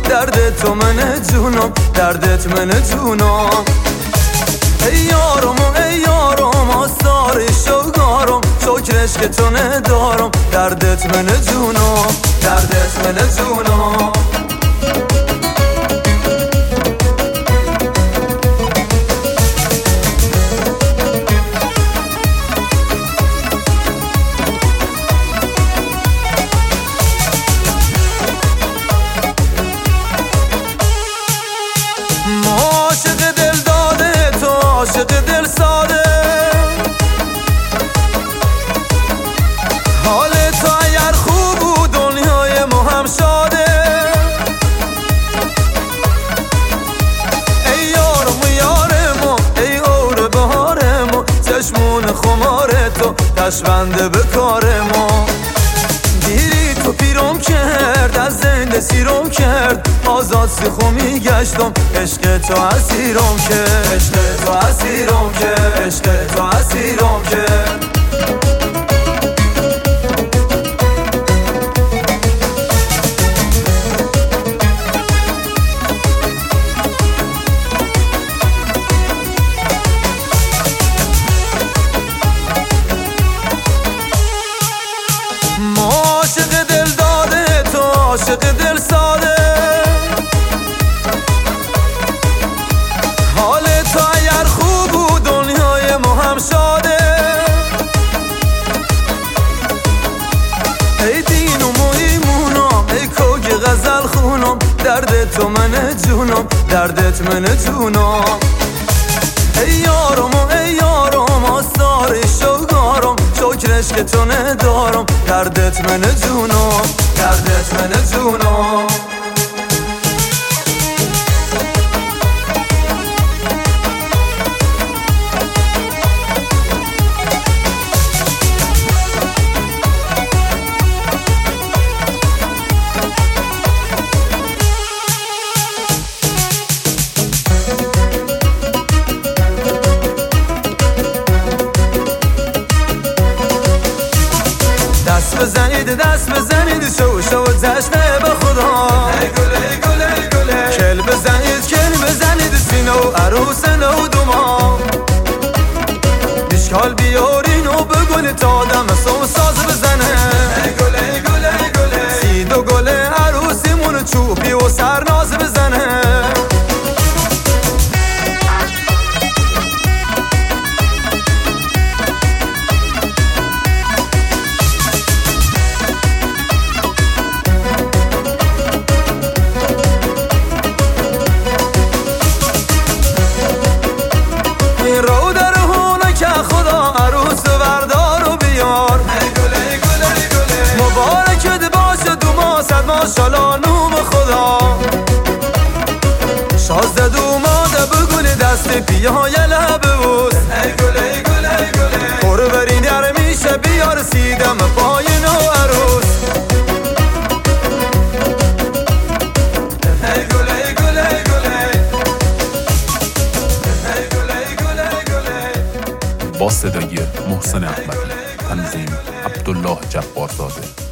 دردت تو من جونم، دردت من جونم. ای یارم آثار شوگارم، شکرش که تو ندارم، دردت من جونم، دردت من جونم. عاشق دل داده تو، عاشق دل ساده، حال تو اگر خوب بود دنیای ما هم شاده. ای یارم ای اور بهار ما، چشمون خمار تو کشونده به کار ما. دیری تو پیرم کرد، از زنده سیرم کرد، آزاد سیخو میگشتم، عشق تو اسیرم کرد، عشق تو اسیرم کرد، عشق تو اسیرم کرد. عاشق دل داده تو، عاشق دل ساده، حال تو اگر خوب بود دنیای ما هم شاده. ای دینم و ایمونم، ای کوگ غزل خونم، دردت تو من جونم، دردت من جونم. ای یارم آثار شوگارم، شکرش که تو ندارم، دردت من جونم، دردت من جونم. دست بزنید شو جشنه به خدا. ای گل ای گل ای گل، کل بزنید سینه و عروس نو دوما. اشکال بیارین و بگل تا آدم ساز بزنه. ای گل ای گل ای گل، سید و گل عروسیمون چوبی و سرناز بزنه. رو در هونه که خدا عروس بردار و بیار. ای گل ای گل ای گل، مبارکت باشه دو ماه صد ماشالله نوم خدا. شازده دوماده بگل دست پیای لبه بوس. ای گل ای گل ای گل، قربرین در میشه بیار سیدم پای نو عروس. ای گل ای گل ای گل، با صدای محسن احمدی، تنظیم عبدالله جبارزاده.